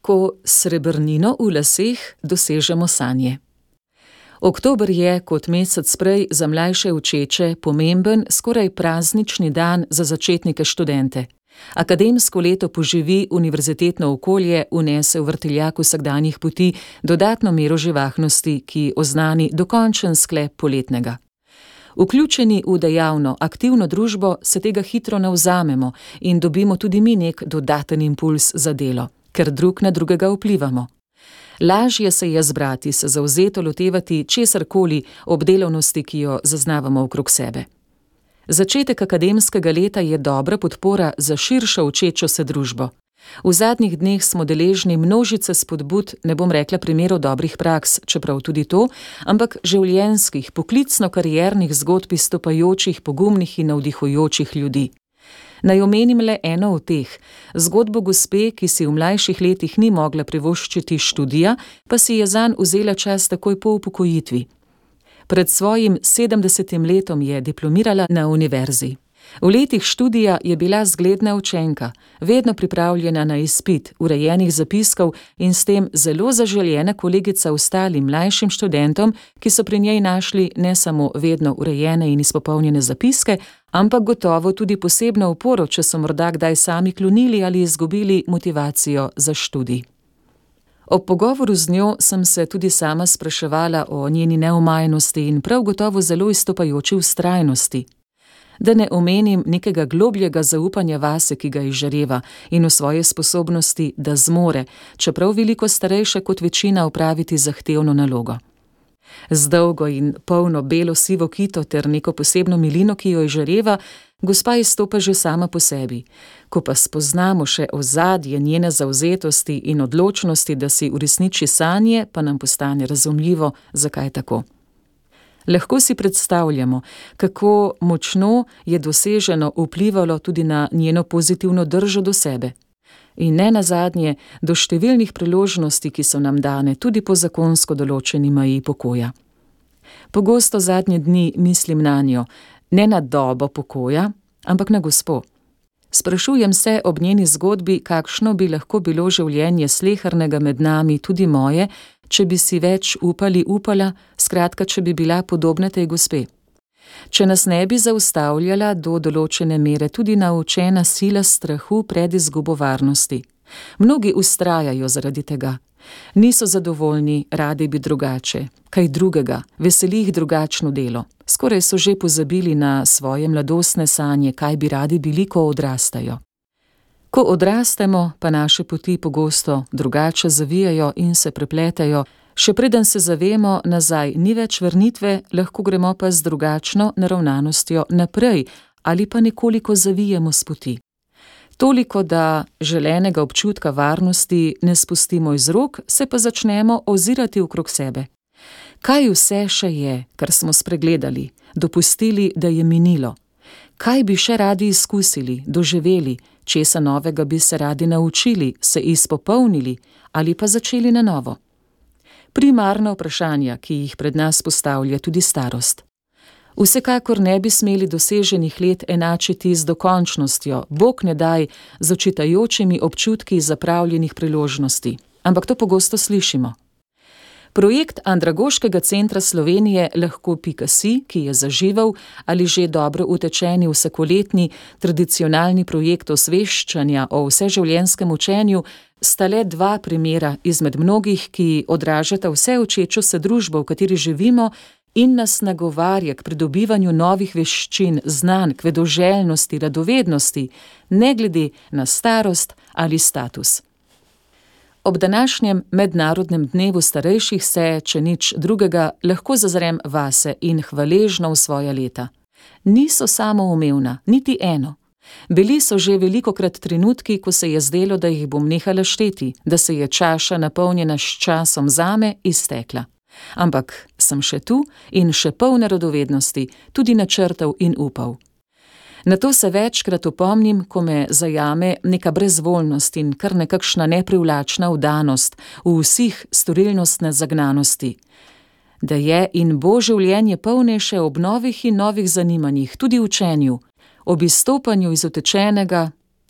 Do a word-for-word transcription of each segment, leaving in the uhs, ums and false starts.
Ko srebrnino v laseh dosežemo sanje. Oktober je, kot mesec prej, za mlajše učeče pomemben, skoraj praznični dan za začetnike študente. Akademsko leto poživi univerzitetno okolje, vnese v vrtiljak vsakdanjih poti dodatno mero živahnosti, ki oznani dokončen sklep poletnega. Vključeni v dejavno, aktivno družbo se tega hitro navzamemo in dobimo tudi mi nek dodaten impuls za delo, ker drug na drugega vplivamo. Lažje se je zbrati, se zavzeto lotevati česarkoli ob delovnosti, ki jo zaznavamo okrog sebe. Začetek akademskega leta je dobra podpora za širšo učečo se družbo. V zadnjih dneh smo deležni množice spodbud, ne bom rekla primerov dobrih praks, čeprav tudi to, ampak življenjskih, poklicno-kariernih zgodb izstopajočih, pogumnih in navdihujočih ljudi. Naj omenim le eno od teh, zgodbo gospe, ki si v mlajših letih ni mogla privoščiti študija, pa si je zanj vzela čas takoj po upokojitvi. Pred svojim sedemdesetim letom je diplomirala na univerzi. V letih študija je bila zgledna učenka, vedno pripravljena na izpit, urejenih zapiskov in s tem zelo zaželjena kolegica ostalim mlajšim študentom, ki so pri njej našli ne samo vedno urejene in izpopolnjene zapiske, ampak gotovo tudi posebno oporo, če so morda kdaj sami klonili ali izgubili motivacijo za študij. Ob pogovoru z njo sem se tudi sama spraševala o njeni neomajnosti in prav gotovo zelo izstopajoči vztrajnosti. Da ne omenim nekega globljega zaupanja vase, ki ga izžareva, in v svoje sposobnosti, da zmore, čeprav veliko starejše kot večina, opraviti zahtevno nalogo. Z dolgo in polno belo sivo kito ter neko posebno milino, ki jo izžareva, gospa izstopa že sama po sebi. Ko pa spoznamo še ozadje njene zavzetosti in odločnosti, da si uresniči sanje, pa nam postane razumljivo, zakaj tako. Lahko si predstavljamo, kako močno je doseženo vplivalo tudi na njeno pozitivno držo do sebe. In ne nazadnje do številnih priložnosti, ki so nam dane tudi po zakonsko določeni meji pokoja. Pogosto zadnje dni mislim nanjo, ne na dobo pokoja, ampak na gospo. Sprašujem se ob njeni zgodbi, kakšno bi lahko bilo življenje slehernega med nami, tudi moje, če bi si več upali upala, skratka, če bi bila podobna tej gospe. Če nas ne bi zaustavljala do določene mere tudi naučena sila strahu pred izgubo varnosti. Mnogi vztrajajo zaradi tega. Niso zadovoljni, radi bi drugače, kaj drugega, veseli jih drugačno delo. Skoraj so že pozabili na svoje mladostne sanje, kaj bi radi bili, ko odrastajo. Ko odrastemo, pa naše poti pogosto drugače zavijajo in se prepletajo, še preden se zavemo, nazaj ni več vrnitve, lahko gremo pa z drugačno naravnanostjo naprej ali pa nekoliko zavijemo s poti. Toliko, da želenega občutka varnosti ne spustimo iz rok, se pa začnemo ozirati okrog sebe. Kaj vse še je, kar smo spregledali, dopustili, da je minilo? Kaj bi še radi izkusili, doživeli, česa novega bi se radi naučili, se izpopolnili ali pa začeli na novo? Primarna vprašanja, ki jih pred nas postavlja tudi starost. Vsekakor ne bi smeli doseženih let enačiti z dokončnostjo, Bog ne daj, z očitajočimi občutki zapravljenih priložnosti, ampak to pogosto slišimo. Projekt Andragoškega centra Slovenije Lahko pika si, ki je zaživel ali že dobro utečeni vsakoletni tradicionalni projekt osveščanja o vseživljenjskem učenju, sta le dva primera izmed mnogih, ki odražata vse učečo se družbo, v kateri živimo, in nas nagovarja k pridobivanju novih veščin, znanj, k vedoželjnosti, radovednosti, ne glede na starost ali status. Ob današnjem mednarodnem dnevu starejših se, če nič drugega, lahko zazrem vase in hvaležno v svoja leta. Niso samoumevna, niti eno. Bili so že velikokrat trenutki, ko se je zdelo, da jih bom nehala šteti, da se je čaša napolnjena s časom zame iztekla. Ampak sem še tu in še polna radovednosti, tudi načrtov in upov. Na to se večkrat opomnim, ko me zajame neka brezvoljnost in kar nekakšna neprivlačna vdanost v vseh storilnostne zagnanosti. Da je in bo življenje polnejše ob novih in novih zanimanjih, tudi učenju, ob izstopanju iz utečenega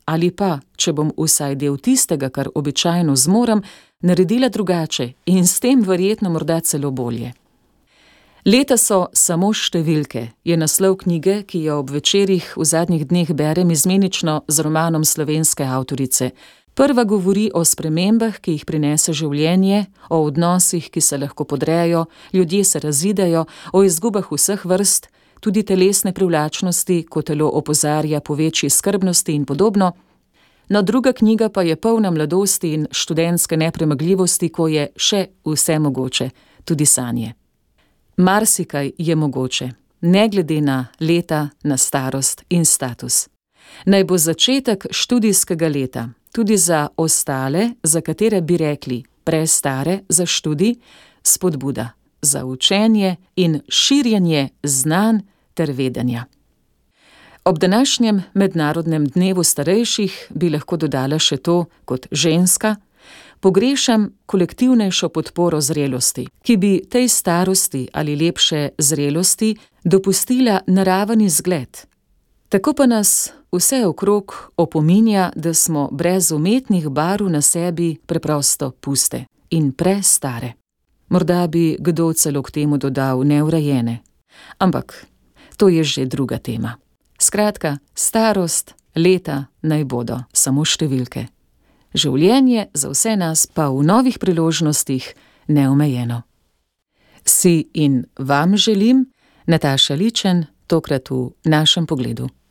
ali pa, če bom vsaj del tistega, kar običajno zmorem, naredila drugače in s tem verjetno morda celo bolje. Leta so samo številke, je naslov knjige, ki jo ob večerih v zadnjih dneh berem izmenično z romanom slovenske avtorice. Prva govori o spremembah, ki jih prinese življenje, o odnosih, ki se lahko podrejo, ljudje se razidejo, o izgubah vseh vrst, tudi telesne privlačnosti, ko telo opozarja po večji skrbnosti in podobno. No, druga knjiga pa je polna mladosti in študentske nepremagljivosti, ko je še vse mogoče, tudi sanje. Marsikaj je mogoče, ne glede na leta, na starost in status. Naj bo začetek študijskega leta, tudi za ostale, za katere bi rekli prestare za študij, spodbuda za učenje in širjenje znanj ter vedenja. Ob današnjem mednarodnem dnevu starejših bi lahko dodala še to, kot ženska, pogrešam kolektivnejšo podporo zrelosti, ki bi tej starosti ali lepše zrelosti dopustila naraven izgled. Tako pa nas vse okrog opominja, da smo brez umetnih barv na sebi preprosto puste in prestare. Morda bi kdo celo k temu dodal neurejene, ampak to je že druga tema. Skratka, starost, leta naj bodo samo številke. Življenje za vse nas pa v novih priložnostih neomejeno. Si in vam želim, Nataša Ličen, tokrat v Našem pogledu.